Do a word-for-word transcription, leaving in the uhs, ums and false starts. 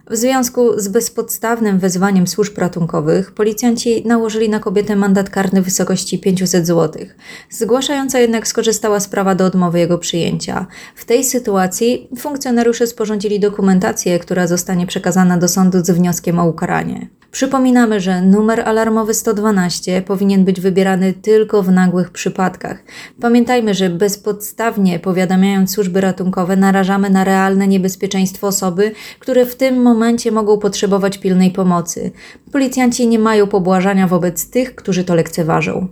W związku z bezpodstawnym wezwaniem służb ratunkowych policjanci nałożyli na kobietę mandat karny w wysokości pięćset złotych. Zgłaszająca jednak skorzystała z prawa do odmowy jego przyjęcia. W tej sytuacji funkcjonariusze sporządzili dokumentację, która zostanie przekazana do sądu z wnioskiem o ukaranie. Przypominamy, że numer alarmowy sto dwanaście powinien być wybierany tylko w nagłych przypadkach. Pamiętajmy, że bezpodstawnie powiadamiając służby ratunkowe narażamy na realne niebezpieczeństwo osoby, które w tym momencie mogą potrzebować pilnej pomocy. Policjanci nie mają pobłażania wobec tych, którzy to lekceważą.